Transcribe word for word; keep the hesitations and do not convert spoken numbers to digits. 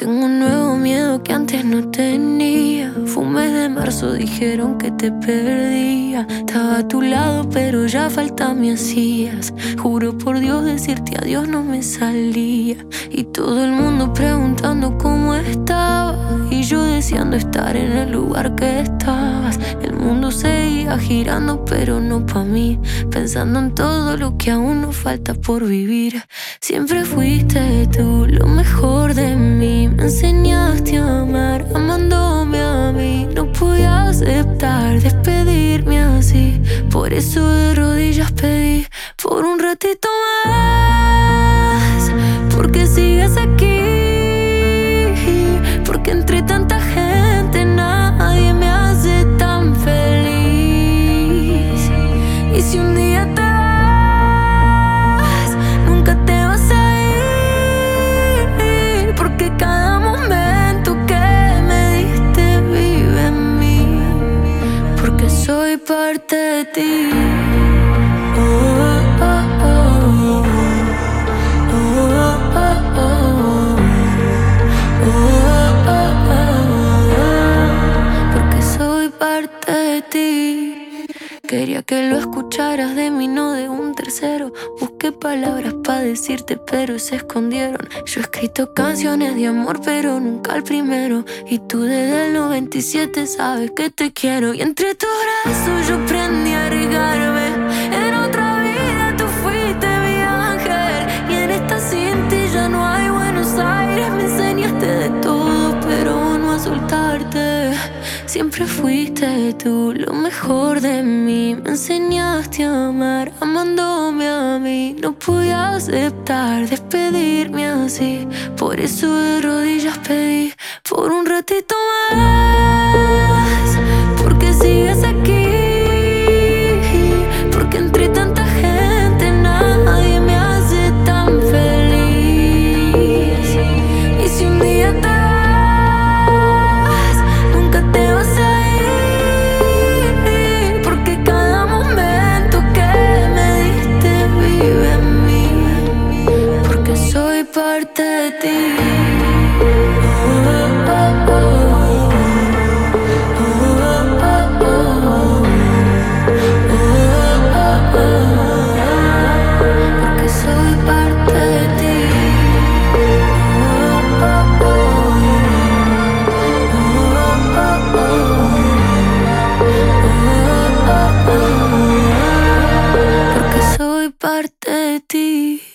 Tengo un nuevo miedo que antes no tenía. Fue un mes de marzo, dijeron que te perdía. Estaba a tu lado, pero ya falta me hacías. Juro por Dios decirte adiós no me salía. Y todo el mundo preguntando cómo estaba, y yo deseando estar en el lugar que estabas. El mundo seguía girando, pero no pa' mí, pensando en todo lo que aún nos falta por vivir. Siempre fuiste tú lo mejor de mí. Me enseñaste a amar, amándome a mí. No podía aceptar despedirme así. Por eso de rodillas pedí por un ratito más, porque sigues aquí, porque entre tanta gente nadie me hace tan feliz. Y si un día te vas, nunca te vas a ir, porque cada momento que me diste vive en mí, porque soy parte de ti. Quería que lo escucharas de mí, no de un tercero. Busqué palabras pa' decirte, pero se escondieron. Yo he escrito canciones de amor, pero nunca el primero. Y tú desde el noventa y siete sabes que te quiero. Y entre tus brazos yo aprendí a regarme. En otra vida tú fuiste mi ángel, y en esta cinta ya no hay Buenos Aires. Me enseñaste de todo, pero no a soltarte. Siempre fuiste tú lo mejor de mí. Me enseñaste a amar, amándome a mí. No podía aceptar despedirme así. Por eso de rodillas pedí por un ratito más, porque sigues aquí, porque entre tanta gente nadie me hace tan feliz. Y si un día te parte de ti. Porque soy parte de ti. Porque soy parte de ti.